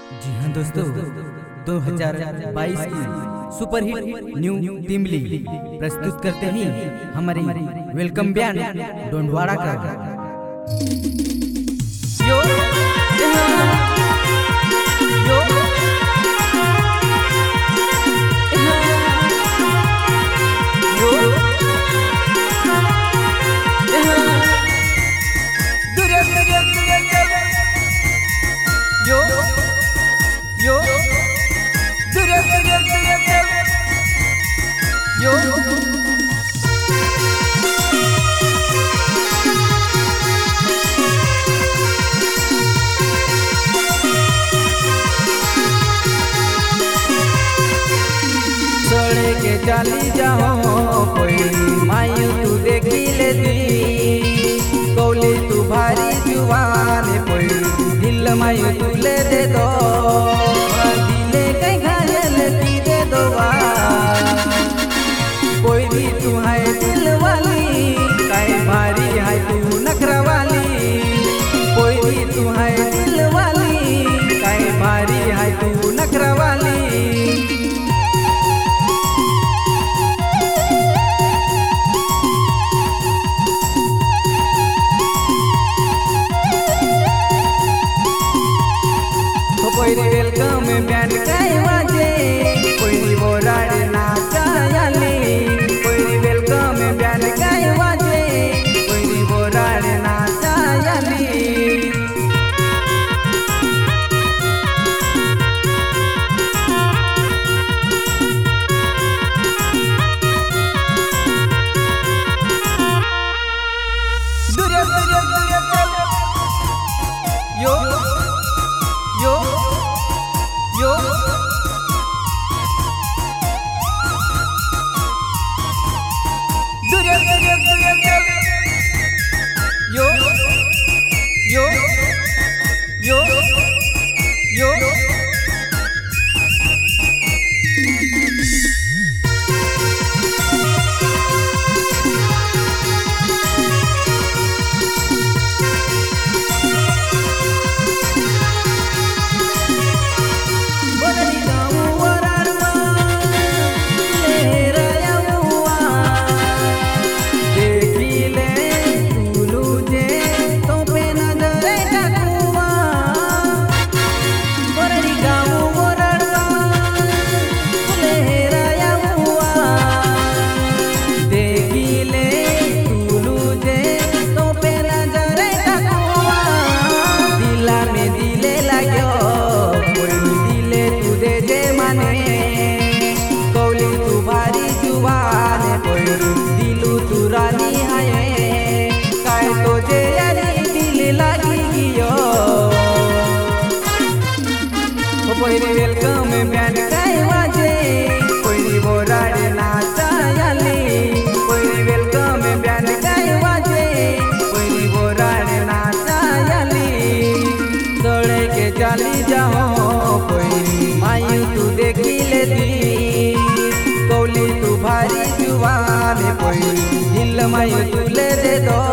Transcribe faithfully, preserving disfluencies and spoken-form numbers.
जी हाँ दोस्तों, दो हज़ार बाईस की सुपरहिट न्यू तिमली प्रस्तुत करते हैं हमारे वेलकम बैंड डोंडवाड़ा का। यो यो यो दुरे दुरे दुरे यो छोड़े के चली जाओ कोई मायू तू देखी ले दी कौली तू भारी जुबान कोई दिल मायू तू ले दे दो दिले कहीं घायल की दे दो कोई भी तू है दिल वाली कहीं भारी है तू नखरा वाली कोई भी तू है दिल वाली कहीं भारी है तू नखरा वाली। कोई वेलकम बैंड काई वाजे कोई बोराड़े नाचा याली कोई वेलकम बैंड काई वाजे कोई बोराड़े नाचा याली। दुरे दुरे दुरे यो यो यो दुरे दुरे दुरे यो यो यो यो कौली तू भारी जुबान कोई दिलू तू रानी है काय तो जे यारी दिल लागी गियो कोई वेलकम बैंड काई वाजे कोई बोराड़े नाचा याली कोई वेलकम बैंड काई वाजे कोई बोराड़े नाचा याली। दौड़े के चली जाओ कोई मायू तू देखी ले दी कौली तू भारी जुबान कोई दिल मायू तू ले दे दो